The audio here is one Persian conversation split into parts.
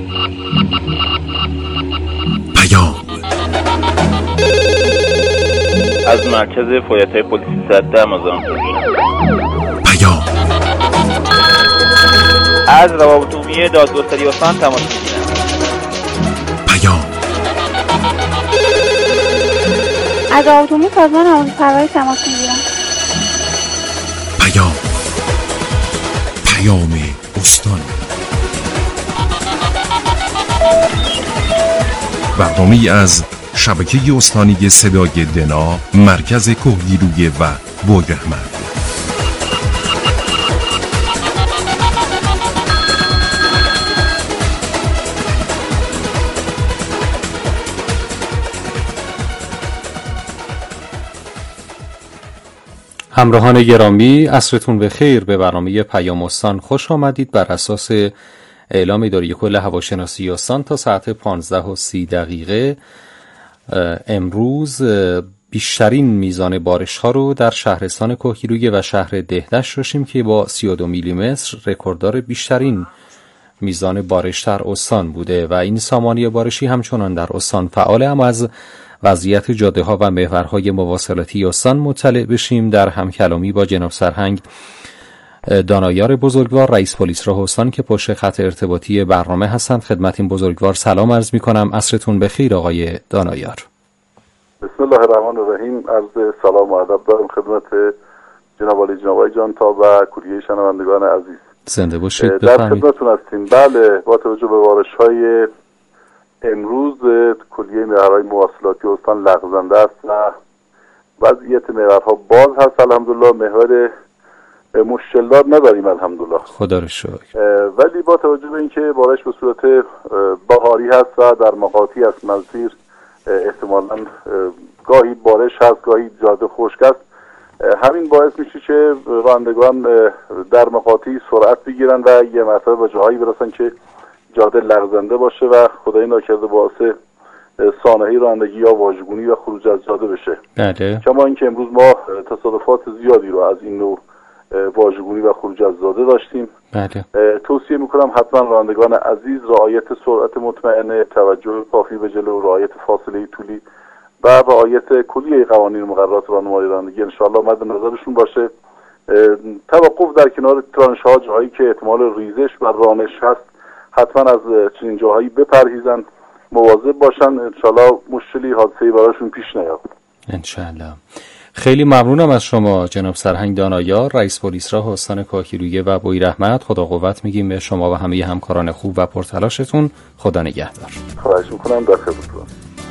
از مرکز فعالیت‌های پلیسی 13 مازندران. پیام از روابط عمومی دادگستری استان تماس می‌گیرم. پیام از روابط عمومی سازمان آموزش پرورش تماس می‌گیرم. پیام استان. برنامه‌ای از شبکه استانی صدای دنا، مرکز کوهگیرویه و بویراحمد. همراهان گرامی، عصرتون بخیر. به برنامه پیام استان خوش آمدید. بر اساس اعلام اداره کل هواشناسی استان تا ساعت 15:30 امروز بیشترین میزان بارش ها رو در شهرستان کوهگیرویه و شهر دهدشت داشتیم که با 32 میلیمتر رکورددار بیشترین میزان بارش در استان بوده و این سامانه بارشی همچنان در استان فعاله. اما از وضعیت جاده ها و محورهای مواصلاتی استان مطلع بشیم در همکلامی با جناب سرهنگ دانایار بزرگوار، رئیس پلیس راه استان که پشت خط ارتباطی برنامه هستند. خدمت این بزرگوار سلام عرض می کنم. عصرتون بخیر آقای دانایار. بسم الله الرحمن الرحیم. عرض سلام و ادب دارم خدمت جناب عالی جناب آقای جانتا و کلیه شنوندگان عزیز. زنده باشید. در خدمتتون هستیم. بله، با توجه به بارش‌های امروز کلیه محورهای مواصلاتی استان لغزنده است و وضعیت محورها باز هست. الحمدلله محور مشکلات نداریم الحمدلله، خدا رو شکر. ولی با توجه به اینکه بارش به صورت بهاری هست و در مقاطعی از مسیر احتمالاً گاهی بارش هست گاهی جاده خشک است، همین باعث میشه که رانندگان در مقاطعی سرعت بگیرن و یه مرتبه به جاهایی برسن که جاده لغزنده باشه و خدای ناکرده باعث سانحه رانندگی یا واژگونی و خروج از جاده بشه. بله. کما اینکه امروز ما تصادفات زیادی رو از این نوع واژگونی و خروج از جاده داشتیم. بله. توصیه میکنم حتما رانندگان عزیز رعایت سرعت مطمئنه، توجه کافی به جلو، رعایت فاصله طولی و رعایت کلیه قوانین مقررات راهنمایی رانندگی انشاءالله مد نظرشون باشه. توقف در کنار ترانش‌ها، جاهایی که احتمال ریزش و رانش هست، حتما از چنین جاهایی بپرهیزن، مواظب باشن، انشاءالله مشکلی حادثه‌ای براشون پیش نیاد. انشاءالله. خیلی ممنونم از شما جناب سرهنگ دانایار، رئیس پلیس راه استان کوهگیرویه و بویراحمد. خدا قوت میگیم به شما و همه همکاران خوب و پرتلاشتون. خدا نگهدار. خواهش میکنم. در خدمتتون.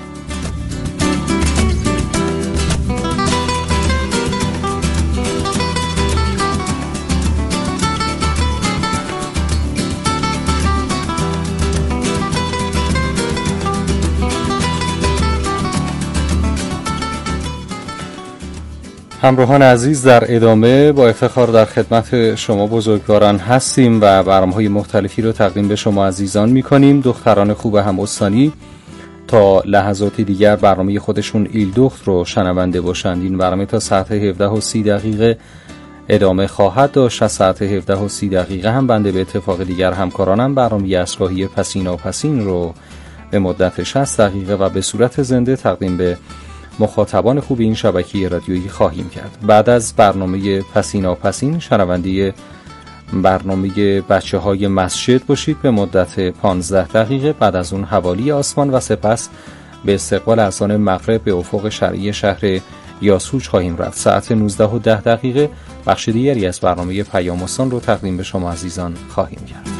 همراهان عزیز، در ادامه با افتخار در خدمت شما بزرگواران هستیم و برنامه‌های مختلفی رو تقدیم به شما عزیزان می‌کنیم. دختران خوب هم استانی تا لحظاتی دیگر برنامه خودشون ایلدخت رو شنونده باشند. این برنامه تا ساعت 17:30 ادامه خواهد داشت. از ساعت 17:30 هم بنده به اتفاق دیگر همکارانم برنامه اسرایی پسینا پسین رو به مدت 60 دقیقه و به صورت زنده تقدیم به مخاطبان خوب این شبکه رادیویی خواهیم کرد. بعد از برنامه پسینا پسین شنونده برنامه بچه های مسجد باشید به مدت 15 دقیقه. بعد از اون حوالی آسمان و سپس به استقبال اذان مغرب به افق شرقی شهر یاسوج خواهیم رفت. ساعت 19:10 بخش دیگری از برنامه پیام استان رو تقدیم به شما عزیزان خواهیم کرد.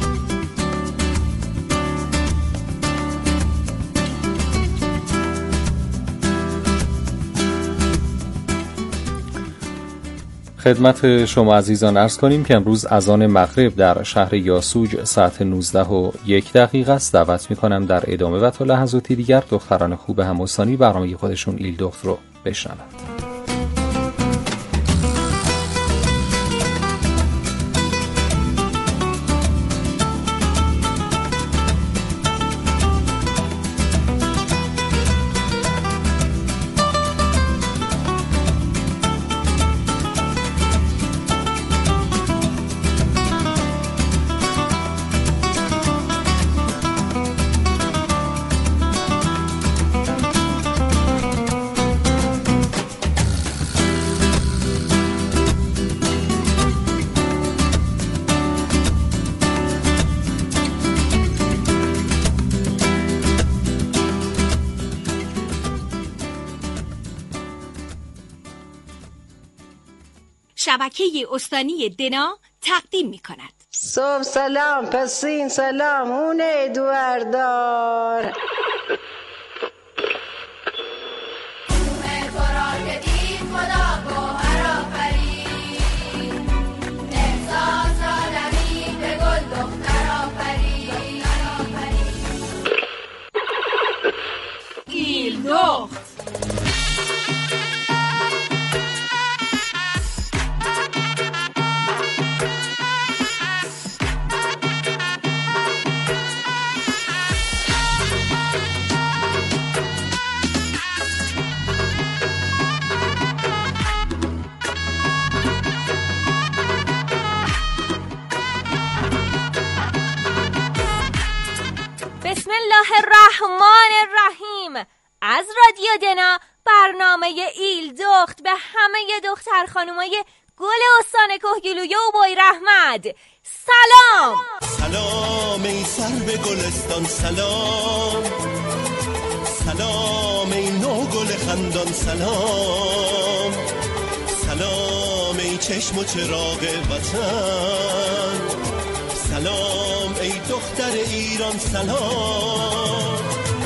خدمت شما عزیزان عرض کنیم که امروز اذان مغرب در شهر یاسوج ساعت 19:01 است. دعوت می‌کنم در ادامه و تا لحظاتی دیگر دختران خوب هم استانی برنامه خودشون ایلدخت رو بشنوند. شبکه استانی دنا تقدیم می کند. صبح سلام، پسین سلام، اونه دوردار. ایلدخت بسم الله الرحمن الرحیم. از رادیو دنا برنامه ایلدخت به همه دختر خانومای گل استان کهگیلویه و بوی رحمت سلام. سلام ای سر به گلستان، سلام سلام ای نو گل خندان، سلام سلام ای چشم و چراغ وطن، سلام ای دختر ایران، سلام.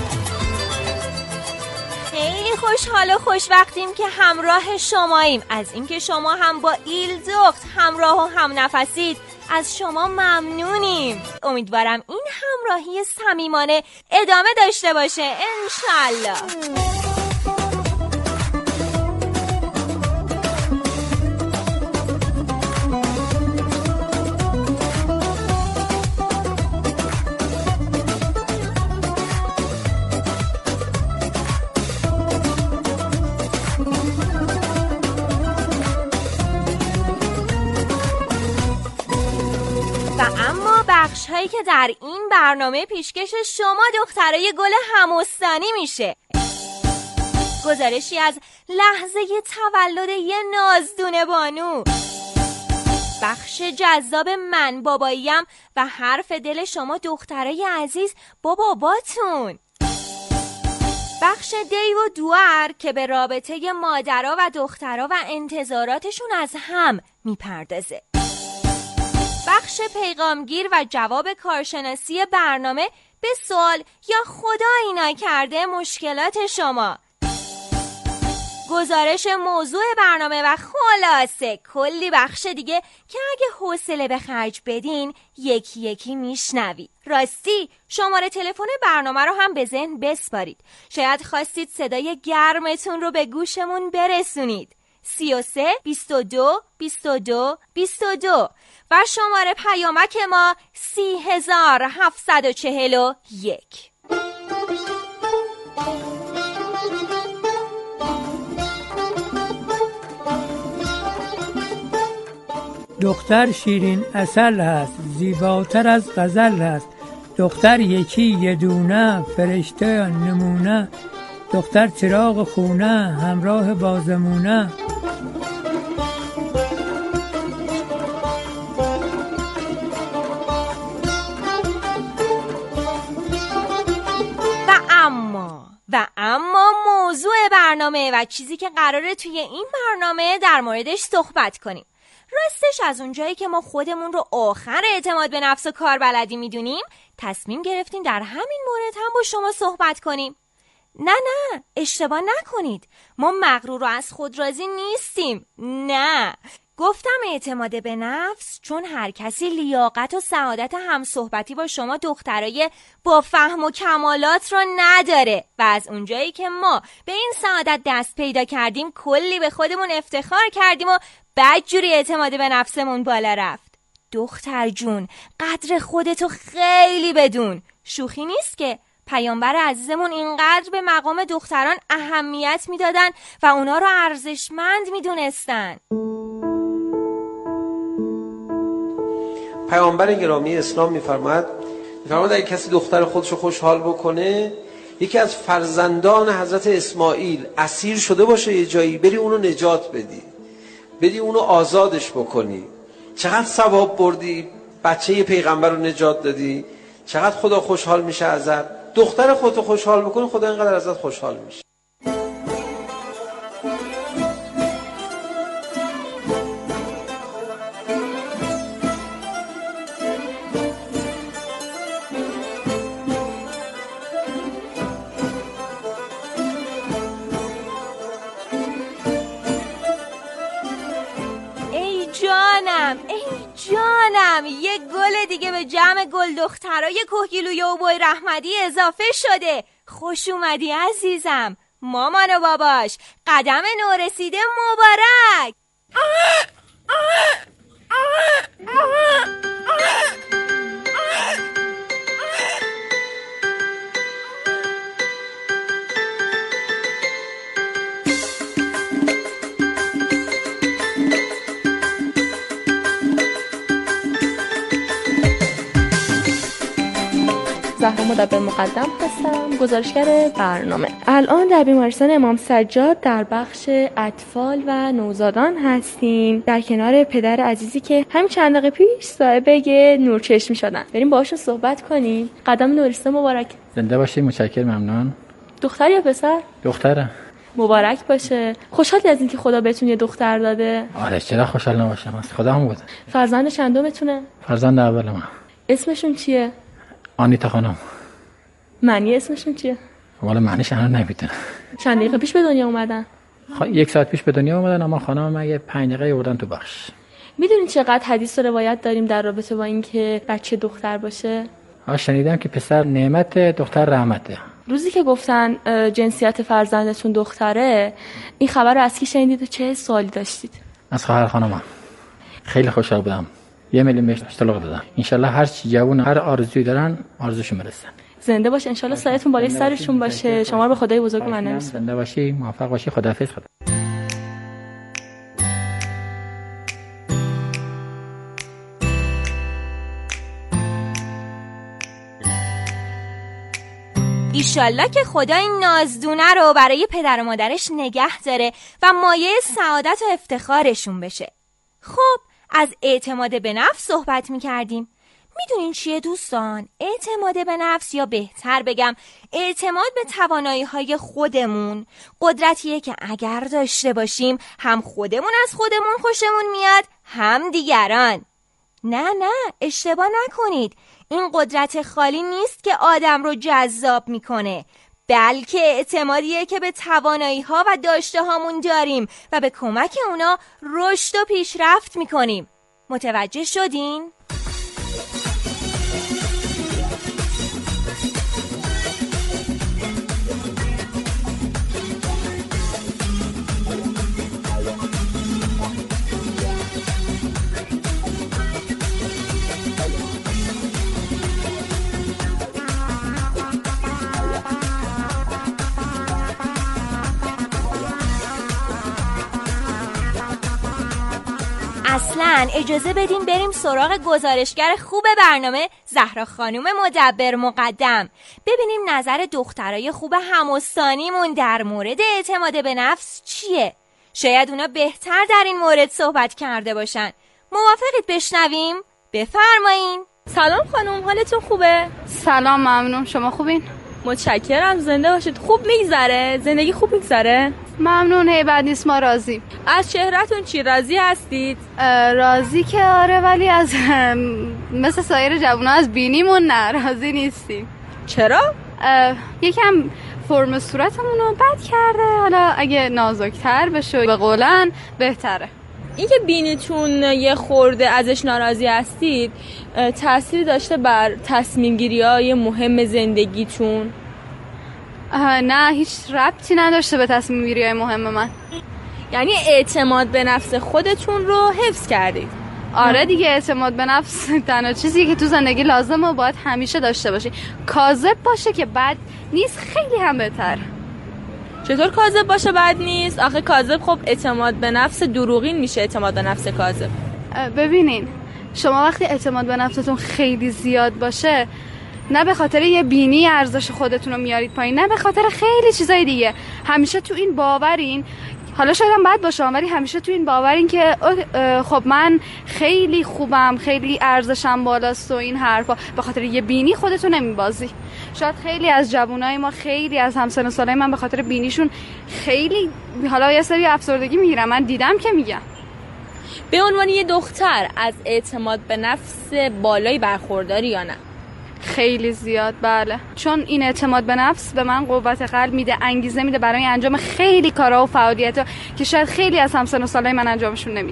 خیلی خوشحال و خوشوقتیم که همراه شماییم. از اینکه شما هم با ایلدخت همراه و هم نفسید از شما ممنونیم. امیدوارم این همراهی صمیمانه ادامه داشته باشه انشالله. بخش هایی که در این برنامه پیشکش شما دخترای گل همستانی میشه. گزارشی از لحظه تولد یه نازدونه بانو، بخش جذاب من باباییم و حرف دل شما دخترای عزیز با باباتون، بخش دیو و دوار که به رابطه مادرها و دخترها و انتظاراتشون از هم میپردازه، بخش پیغامگیر و جواب کارشناسی برنامه به سوال یا خدایی نکرده مشکلات شما، گزارش موضوع برنامه و خلاصه کلی بخش دیگه که اگه حوصله به خرج بدین یکی یکی میشنوی. راستی شماره تلفن برنامه رو هم به ذهن بسپارید، شاید خواستید صدای گرمتون رو به گوشمون برسونید. 33 22 22 22 و شماره پیامک ما 30741. دختر شیرین عسل هست، زیباتر از غزل هست. دختر یکی یه دونه، فرشته نمونه. دختر چراغ خونه، همراه بازمونه. و اما موضوع برنامه و چیزی که قراره توی این برنامه در موردش صحبت کنیم. راستش از اونجایی که ما خودمون رو آخر اعتماد به نفس و کاربلدی میدونیم، تصمیم گرفتیم در همین مورد هم با شما صحبت کنیم. نه اشتباه نکنید، ما مغرور و از خود راضی نیستیم. نه، گفتم اعتماد به نفس چون هر کسی لیاقت و سعادت همصحبتی با شما دخترای با فهم و کمالات رو نداره و از اونجایی که ما به این سعادت دست پیدا کردیم کلی به خودمون افتخار کردیم و بدجوری اعتماد به نفسمون بالا رفت. دختر جون، قدر خودتو خیلی بدون. شوخی نیست که پیامبر عزیزمون اینقدر به مقام دختران اهمیت میدادن و اونا رو ارزشمند میدونستن. پیامبر گرامی اسلام میفرماد اگه کسی دختر خودشو خوشحال بکنه، یکی از فرزندان حضرت اسماعیل اسیر شده باشه یه جایی، بری اونو نجات بدی اونو آزادش بکنی، چقدر ثواب بردی؟ بچه پیغمبر رو نجات دادی، چقدر خدا خوشحال میشه ازت. دختر خودتو خوشحال بکنی، خدا اینقدر ازت خوشحال میشه. به جمع گل دخترای کهگیلوی و بوی رحمدی اضافه شده. خوش اومدی عزیزم. مامان و باباش قدم نورسیده مبارک. زهرا مدبر مقدم هستم، گزارشگر برنامه. الان در بیمارستان امام سجاد در بخش اطفال و نوزادان هستیم، در کنار پدر عزیزی که همین چند دقیقه پیش صاحب نورچشمی شدن. بریم باهاشون صحبت کنیم. قدم نورسته مبارک. زنده باشی. متشکرم. ممنون. دختر یا پسر؟ دختره. مبارک باشه. خوشحالی از اینکه خدا بهتون یه دختر داده؟ آره چرا خوشحال نباشم، از خدا هم بود. فرزند چندمتونه؟ فرزند اولم. اسمشون چیه؟ آنیتا خانم. معنی اسمشون چیه؟ والا معنیش الان نمیدونم. چند دقیقه پیش به دنیا اومدن؟ 1 ساعت پیش به دنیا اومدن، اما خانم من 5 دقیقه آوردن تو بخش. میدونید چقدر حدیث و روایت داریم در رابطه با اینکه بچه دختر باشه؟ شنیدم که پسر نعمت، دختر رحمته. روزی که گفتن جنسیت فرزندتون دختره، این خبر رو از کی شنیدید و چه سوالی داشتید؟ از خواهر خانمم. خیلی خوشحال بودم. 1 میلیون بهش طلاق دادم. انشالله هر چی جوون هر آرزویی دارن آرزوشون برسن. زنده باشه. انشالله سایتون بالای سرشون باشه. شما رو به خدای بزرگ منم. زنده باشی، موفق باشی. خداحافظ. خدا. ایشالله که خدا این نازدونه رو برای پدر و مادرش نگه داره و مایه سعادت و افتخارشون بشه. خب از اعتماد به نفس صحبت می‌کردیم. میدونین چیه دوستان؟ اعتماد به نفس، یا بهتر بگم اعتماد به توانایی‌های خودمون، قدرتیه که اگر داشته باشیم هم خودمون از خودمون خوشمون میاد، هم دیگران. نه اشتباه نکنید. این قدرت خالی نیست که آدم رو جذاب میکنه، بلکه اعتمادیه که به توانایی‌ها و داشته هامون داریم و به کمک اونا رشد و پیشرفت میکنیم. متوجه شدین؟ اصلاً اجازه بدین بریم سراغ گزارشگر خوب برنامه زهرا خانم مدبر مقدم، ببینیم نظر دخترای خوب همستانیمون در مورد اعتماد به نفس چیه. شاید اونا بهتر در این مورد صحبت کرده باشن. موافقید بشنویم؟ بفرمایین. سلام خانم، حالتون خوبه؟ سلام، ممنون. شما خوبین؟ متشکرم. زنده باشید. خوب میگذره؟ زندگی خوب میگذره؟ ممنون. هی بد نیست، ما راضی. از چهرهتون چی راضی هستید؟ راضی که آره، ولی از مثل سایر جوونا از بینیمون نه راضی نیستیم. چرا؟ یکم فرم صورتمون رو بد کرده. حالا اگه نازک‌تر بشه به قولن بهتره. اینکه بینیتون یه خورده ازش ناراضی هستید تأثیری داشته بر تصمیم گیری‌های مهم زندگیتون؟ نه، هیچ ربطی نداشته به تصمیم گیری‌های مهم من. یعنی اعتماد به نفس خودتون رو حفظ کردید؟ آره دیگه، اعتماد به نفس تنها چیزی که تو زندگی لازمه و باید همیشه داشته باشی. کاذب باشه که بد نیست، خیلی هم بهتر. چطور کاذب باشه بد نیست؟ آخه کاذب خب اعتماد به نفس دروغین میشه. اعتماد به نفس کاذب. ببینین، شما وقتی اعتماد به نفستون خیلی زیاد باشه، نه به خاطر یه بینی ارزش خودتون رو میارید پایین، نه به خاطر خیلی چیزای دیگه. همیشه تو این باورین، حالا شاید هم بد باشه ولی همیشه تو این باورین که خب من خیلی خوبم، خیلی ارزشم بالاست و این حرفا. به خاطر یه بینی خودتون نمیبازی. شاید خیلی از جوانای ما، خیلی از همسن و سالای من به خاطر بینیشون خیلی حالا یه سری افسردگی میگیرن. من دیدم که میگم. به عنوان یه دختر از اعتماد به نفس بالایی برخورداری یا نه؟ خیلی زیاد، بله. چون این اعتماد به نفس به من قوت قلب میده، انگیزه میده برای انجام خیلی کارها و فعالیت‌ها که شاید خیلی از همسن و سالای من انجامشون نمیدن.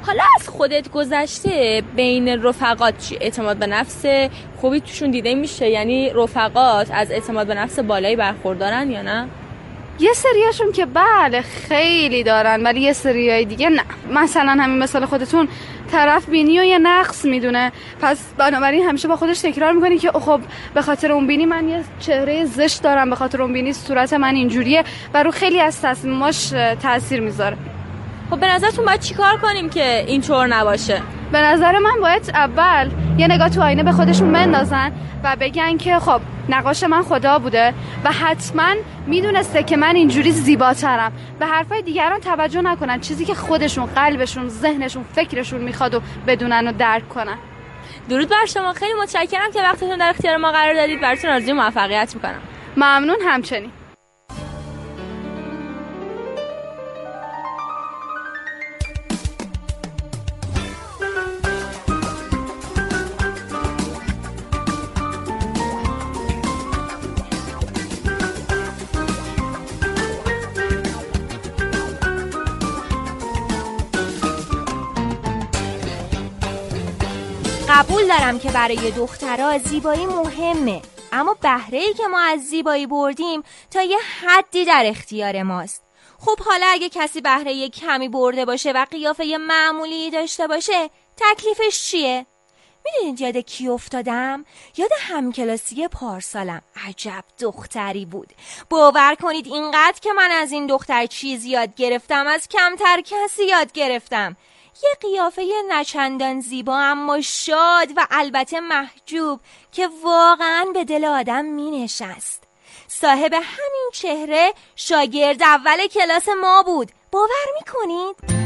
حالا از خودت گذشته بین رفقات چی اعتماد به نفس خوبی توشون دیده میشه؟ یعنی رفقات از اعتماد به نفس بالایی برخوردارن یا نه؟ یه سریاشون که بله خیلی دارن، ولی یه سریای دیگه نه. مثلا همین مثال خودتون، طرف بینی و یه نقص میدونه، پس بنابراین همیشه با خودش تکرار میکنی که خب به خاطر اون بینی من یه چهره زشت دارم، به خاطر اون بینی صورت من اینجوریه و رو خیلی از تصمیماش تأثیر میذاره. خب به نظرتون باید چیکار کنیم که اینطور نباشه؟ به نظر من باید اول یه نگاه تو آینه به خودشون بندازن و بگن که خب نقاش من خدا بوده و حتما میدونسته که من اینجوری زیباترم. به حرفای دیگران توجه نکنن، چیزی که خودشون، قلبشون، ذهنشون، فکرشون میخواد و بدونن و درک کنن. درود بر شما، خیلی متشکرم که وقتتون در اختیار ما قرار دادید. براتون آرزوی موفقیت میکنم. ممنون. همچنین. قبول دارم که برای دخترها زیبایی مهمه، اما بهره‌ای که ما از زیبایی بردیم تا یه حدی در اختیار ماست. خب حالا اگه کسی بهره کمی برده باشه و قیافه معمولی داشته باشه، تکلیفش چیه؟ میدونید یاد کی افتادم؟ یاد همکلاسی پارسالم. عجب دختری بود. باور کنید اینقدر که من از این دختر چیز یاد گرفتم، از کمتر کسی یاد گرفتم. یه قیافه نچندان زیبا اما شاد و البته محجوب که واقعاً به دل آدم می نشست. صاحب همین چهره شاگرد اول کلاس ما بود. باور می کنید؟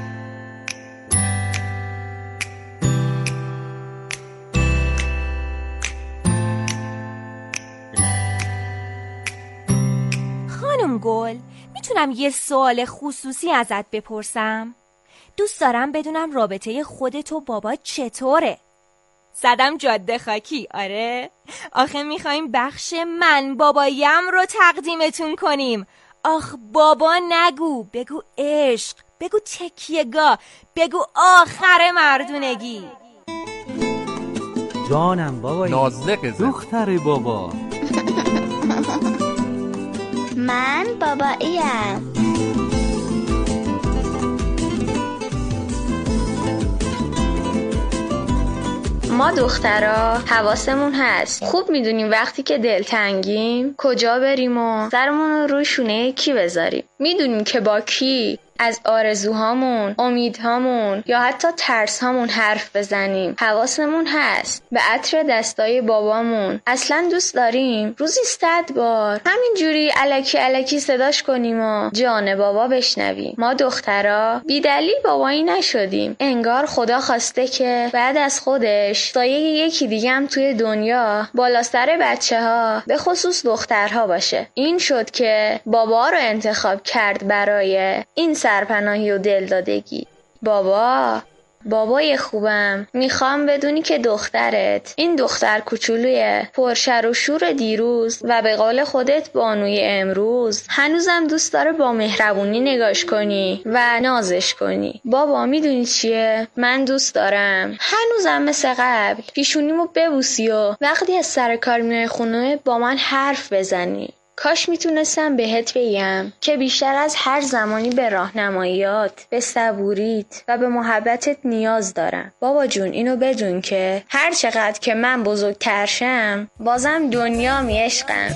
خانم گل، میتونم یه سوال خصوصی ازت بپرسم؟ دوست دارم بدونم رابطه خودت و بابا چطوره؟ زدم جاده خاکی. آره آخه میخوایم بخش من بابایم رو تقدیمتون کنیم. آخ بابا نگو، بگو عشق، بگو تکیه‌گاه، بگو آخر مردونگی. جانم بابایی، نازله دختر بابا. من باباییم. ما دخترها حواسمون هست، خوب میدونیم وقتی که دلتنگیم کجا بریم و سرمون رو روی شونه کی بذاریم. میدونیم که با کی از آرزوهامون، امیدهامون یا حتی ترسهامون حرف بزنیم. حواسمون هست به عطر دستای بابامون. اصلا دوست داریم روزی 100 بار همینجوری الکی صداش کنیم و جان بابا بشنویم. ما دخترها بی دلیل بابایی نشدیم. انگار خدا خواسته که بعد از خودش سایه یکی دیگه هم توی دنیا بالا سر بچه‌ها، به خصوص دخترها باشه. این شد که بابا رو انتخاب کرد برای این سرپناهی و دلدادگی. بابای خوبم، میخوام بدونی که دخترت، این دختر کوچولوی پرشر و شور دیروز و به قول خودت بانوی امروز، هنوزم دوست داره با مهربونی نگاش کنی و نازش کنی. بابا میدونی چیه؟ من دوست دارم هنوزم مثل قبل پیشونیمو ببوسی و وقتی از سر کار میای خونه با من حرف بزنی. کاش میتونستم بهت بگم که بیشتر از هر زمانی به راهنماییات، به صبوریت و به محبتت نیاز دارم. بابا جون اینو بدون که هر چقدر که من بزرگتر شم بازم دنیا می عشقم.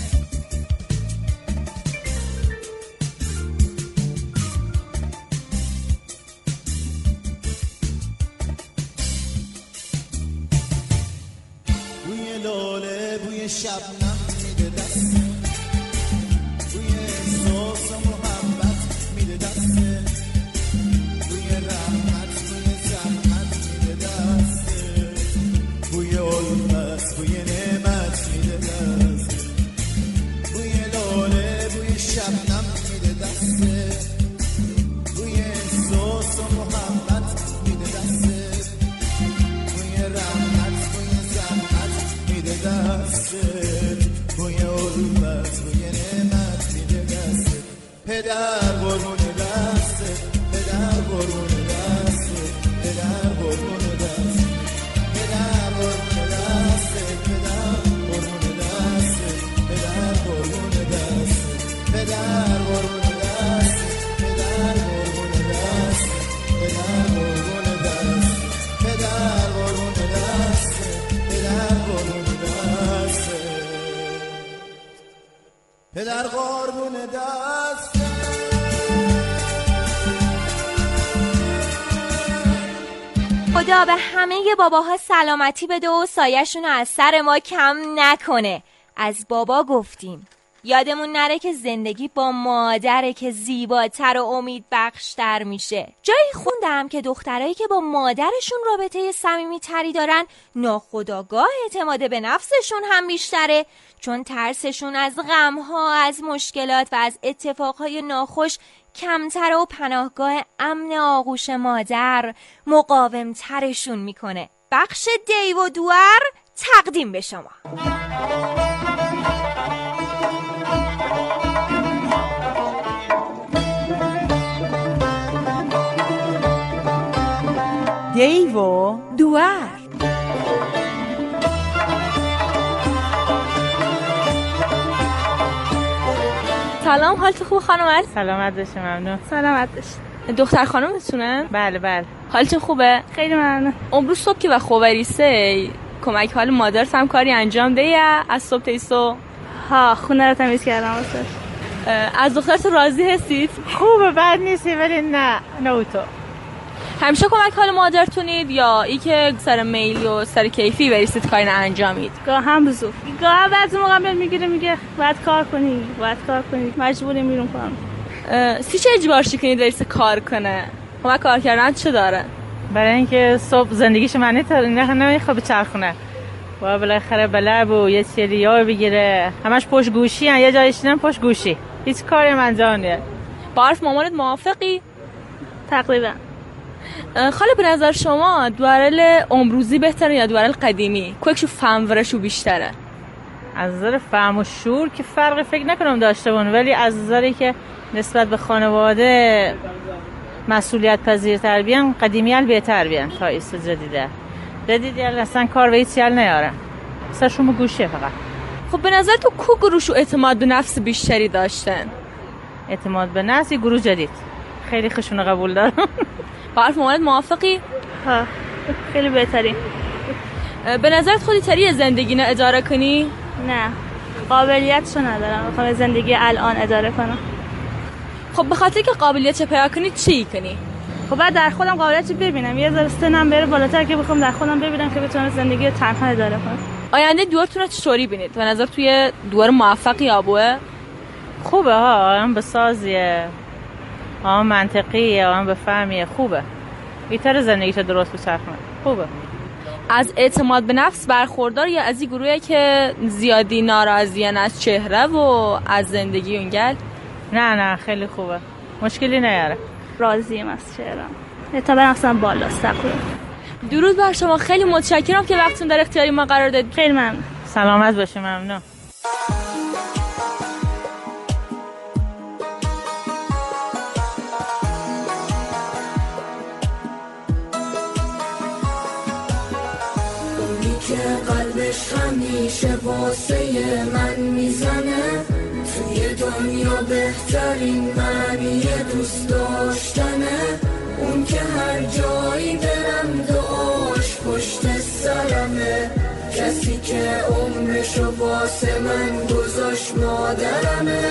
بوی لاله، بوی شبنم میده دست، بوی احساس و محبت میده دست، بوی رحمت، بوی زحمت میده دست، بوی الفت، بوی نعمت میده دست، بوی لاله، بوی شبنم میده دست، بوی احساس و محبت میده دست، بوی رحمت، بوی زحمت میده دست، بوی الفت، بوی نعمت میده دست. پدر قربون دست، پدر قربون دست، پدر قربون دست خدا به همه باباها سلامتی بده و سایه‌شون رو از سر ما کم نکنه. از بابا گفتیم، یادمون نره که زندگی با مادره که زیباتر و امید بخشتر میشه. جایی خوندم که دخترایی که با مادرشون رابطه صمیمی تری دارن ناخودآگاه اعتماد به نفسشون هم بیشتره، چون ترسشون از غمها، از مشکلات و از اتفاقهای ناخوش کمتره و پناهگاه امن آغوش مادر مقاومترشون میکنه. بخش دیو و دوار تقدیم به شما. دیو و دوار. سلام، حالت خوب خانم؟ سلامت باشی. ممنون. سلامت باشی. دختر خانمتونه؟ بله بله. حالتون خوبه؟ خیلی ممنون. امروز صبح که و خوبریسه کمک حال مادرت هم کاری انجام ده از صبح تا صبح؟ ها، خونه رو تمیز کردم واسه. از دخترت راضی هستید؟ خوبه، بد نیستی، ولی نه تو همیشه کمک حال مادرتونید یا ای که سر میل و سر کیفی بریستید کاری انجامید؟ گاه هم بزرگ، گاه هم بعضی موقع بهت میگه باید کار کنی، مجبوری میرون کنم. چه اجبارشی کنید بریست کار کنه؟ کمک کار کردن چه داره؟ برای اینکه صبح زندگیش معنی نمیخواد بچرخونه و بالاخره بلب و یه سری ها بگیره، همش پشت گوشی یه جایی شدن پشت گوشی، هیچ کاری هم انجام نمیده. با حرف مامانت موافقی؟ تقریبا. خاله به نظر شما دوارل امروزی بهتره یا دوارل قدیمی؟ کوکشو فهم ورشو بیشتره؟ از نظر فهم و شعور که فرقی فکر نکنم داشته بون، ولی از نظری که نسبت به خانواده مسئولیت پذیرتر بیان قدیمی بهتر بیان تا ایست جدیدی اصلا کار به هیچ نیاره، سرشون گوشه فقط. خب به نظر تو کو گروهشو اعتماد به نفس بیشتری داشتن؟ اعتماد به نفس گروه جدید خیلی خوشونه قبول دارم. با حرف مامانت موافقی؟ ها، خیلی بهتری. به نظرت خودی تری زندگی نه اداره کنی؟ نه، قابلیتشو ندارم بخوام زندگی الان اداره کنم. خب به خاطر که قابلیت پیدا کنی چی کنی؟ خب بعد در خودم قابلیت ببینم، یه ذره سنم بره بالاتر که بخوام در خودم ببینم که بتونم زندگی تنها اداره کنم. آینده دوارتون رو چطوری بینید؟ به نظر توی دوار موفقی آبوه؟ خوبه ها، هم به سازیه، هم منطقیه، هم به فهمیه، خوبه. بیتر زندگیشو درست بچرخونه. خوبه. از اعتماد به نفس برخوردار یا از این گروهی که زیادی ناراضیان از چهره و از زندگی اونگل؟ نه خیلی خوبه، مشکلی نیاره. راضیم از چهرم، اعتماد به نفسم بالاست. درود بر شما، خیلی متشکرم که وقتتون در اختیار ما قرار دادید. خیلی ممنون. سلامت باشی. ممنون. قلبش همیشه واسه من میزنه، توی دنیا بهترین معنی دوست داشتنه، اون که هر جایی برم دعاش پشت سرمه، کسی که عمرشو واسه من گذاشت مادرمه.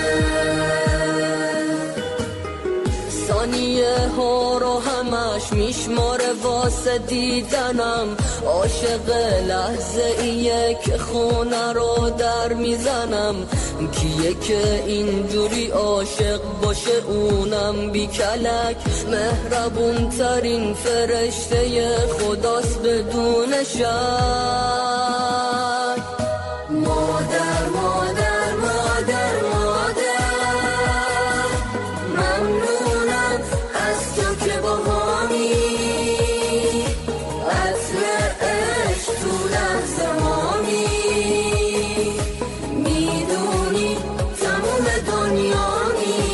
ثانیه ها رو همش میشماره واسه دیدنم، عاشق لحظه ایه که خونه رو در میزنم، کیه که اینجوری عاشق باشه اونم بی کلک، مهربون ترین فرشته خداست بدون شک. مادر مادر مادر مادر، ممنونم از تو که با همی اصل عشق تو لحظه مامی، میدونی تموم دنیامی.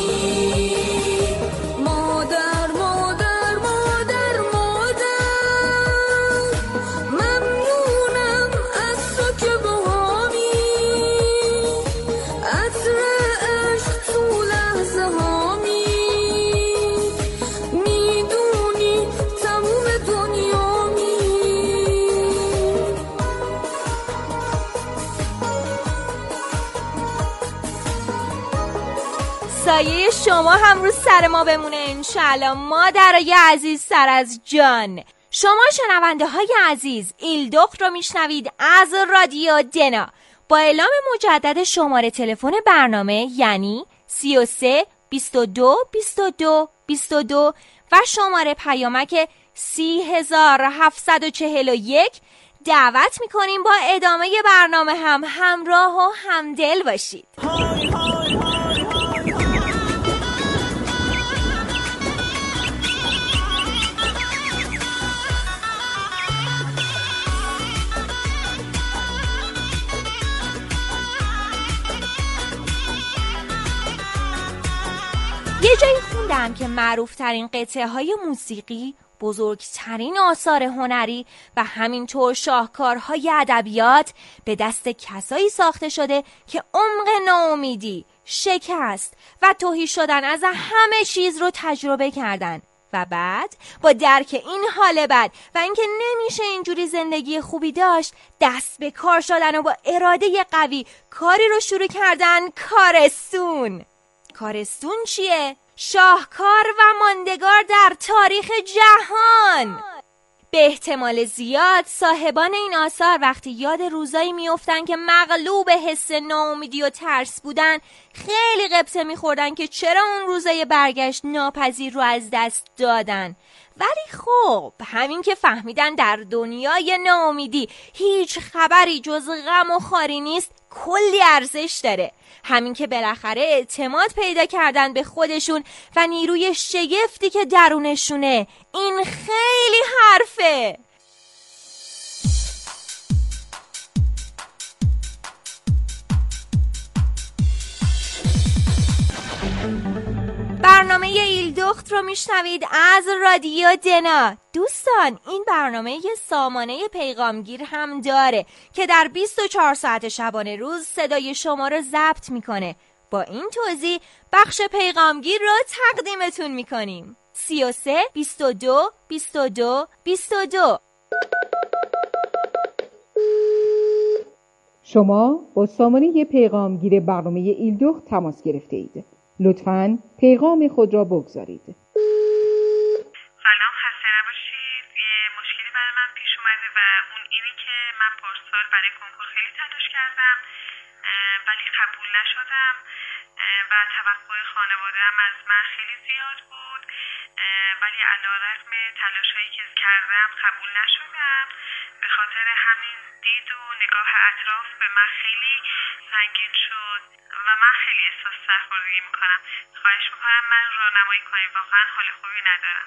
مادر مادر مادر مادر، ممنونم از تو سایه شما هم رو سر ما بمونه انشالله. مادرای عزیز سر از جان. شما شنونده های عزیز ایلدخت رو میشنوید از رادیو دنا. با اعلام مجدد شماره تلفن برنامه یعنی 33 22 22 22 و شماره پیامک 30741 دعوت میکنیم با ادامه برنامه هم همراه و همدل باشید. یه جایی خوندم که معروفترین قطعه های موسیقی، بزرگترین آثار هنری و همینطور شاهکارهای ادبیات به دست کسایی ساخته شده که عمق ناامیدی، شکست و تهی شدن از همه چیز رو تجربه کردن و بعد با درک این حال بد و اینکه نمیشه اینجوری زندگی خوبی داشت، دست به کار شدن و با اراده قوی کاری رو شروع کردن. کارستون چیه؟ شاهکار و ماندگار در تاریخ جهان. به احتمال زیاد صاحبان این آثار وقتی یاد روزایی میافتن که مغلوب حس ناامیدی و ترس بودن، خیلی غبطه میخوردن که چرا اون روزای برگشت ناپذیر رو از دست دادن. ولی خب همین که فهمیدن در دنیای ناامیدی هیچ خبری جز غم و خاری نیست، کلی ارزش داره. همین که بالاخره اعتماد پیدا کردن به خودشون و نیروی شگفتی که درونشونه، این خیلی حرفه. برنامه ایلدخت رو میشنوید از رادیو دنا. دوستان این برنامه یه سامانه پیغامگیر هم داره که در 24 ساعت شبانه روز صدای شما رو ضبط میکنه. با این توضیح بخش پیغامگیر رو تقدیمتون میکنیم. 33 22 22 22. شما با سامانه پیغامگیر برنامه ایلدخت تماس گرفته اید. لطفاً پیغام خود را بگذارید. سلام، خسته نباشید. یه مشکلی برای من پیش اومده و اون اینه که من پارسال برای کنکور خیلی تلاش کردم ولی قبول نشدم و توقع خانواده هم از من خیلی زیاد بود، ولی علیرغم تلاش‌هایی که کردم قبول نشدم. به خاطر همین دید و نگاه اطراف به من خیلی سنگین شد و من خیلی احساس سرخوردگی میکنم. خواهش میکنم من راهنمایی کنید، واقعا حال خوبی ندارم.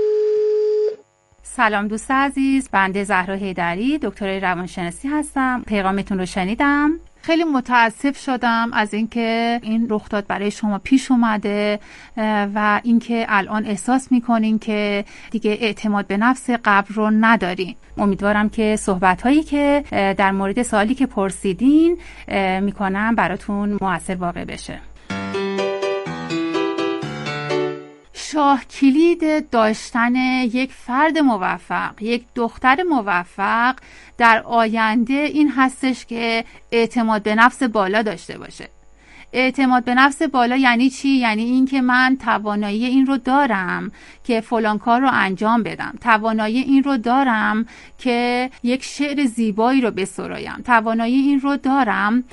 سلام دوست عزیز، بنده زهرا حیدری، دکترای روانشناسی هستم. پیغامتون رو شنیدم. خیلی متاسف شدم از اینکه این رخ داد برای شما پیش اومده و اینکه الان احساس میکنین که دیگه اعتماد به نفس قبل رو ندارین. امیدوارم که صحبت‌هایی که در مورد سوالی که پرسیدین میکنم براتون مؤثر واقع بشه. شاه کلید داشتن یک فرد موفق، یک دختر موفق در آینده این هستش که اعتماد به نفس بالا داشته باشه. اعتماد به نفس بالا یعنی چی؟ یعنی این که من توانایی این رو دارم که فلان کار رو انجام بدم، توانایی این رو دارم که یک شعر زیبایی رو بسرایم، توانایی این رو دارم